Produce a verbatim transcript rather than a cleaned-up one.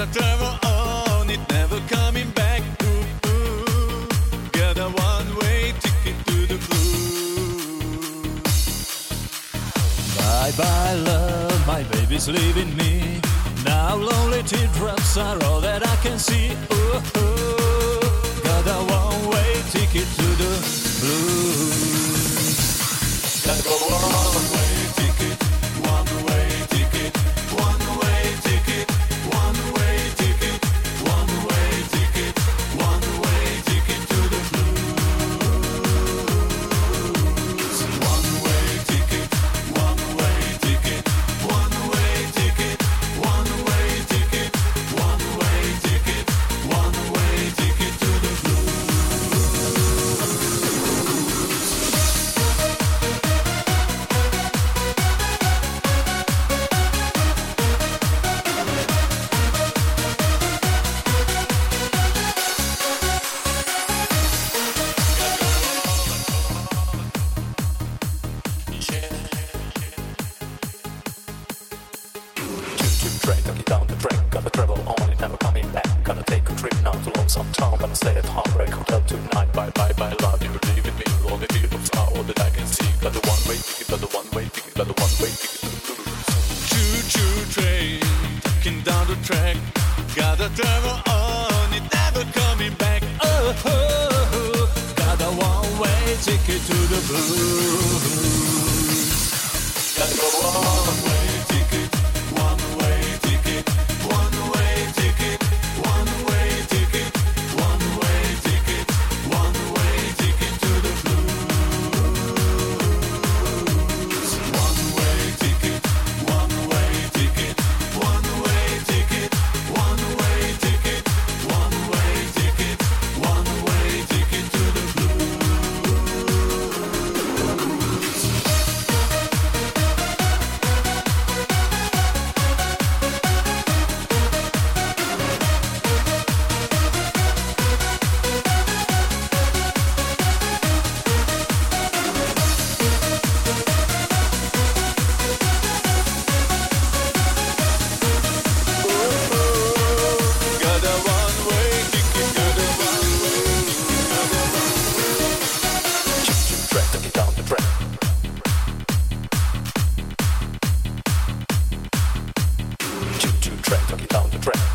Gotta travel on, it never coming back. Ooh, ooh. Got a one-way ticket to the blues. Bye bye love, my baby's leaving me. Now lonely teardrops are all that I can see. Ooh, ooh. Got a one-way ticket to the blues. Gotta go one-way ticket, one-way ticket, one-way ticket, one-way ticket, one-way ticket, one-way ticket to the blues. One-way ticket, one-way ticket, one-way ticket, one-way ticket, one-way ticket, one-way ticket to the blues. Train, take it down the train, gotta travel on it, never coming back. Gonna take a trip now to lonesome town, gonna stay at Heartbreak Hotel tonight. Bye bye bye, love you, leaving me, only beautiful all that I can see. Got the one way ticket, got the one way ticket, got the one way ticket to the blues. Choo choo train, taking down the track. Gotta travel on, it never coming back. Oh, oh, oh. Got a one-way ticket to the blues. Gotta go one-way ticket, one-way ticket, one-way ticket, one-way ticket, one-way ticket, one-way ticket to the blues. One-way ticket, one-way ticket, one-way ticket, one-way ticket, one-way ticket, one-way ticket to the blues. Got a one-way ticket, got a one-way, got a Choo-choo train, take it down the train. Choo-choo train, take it down the train.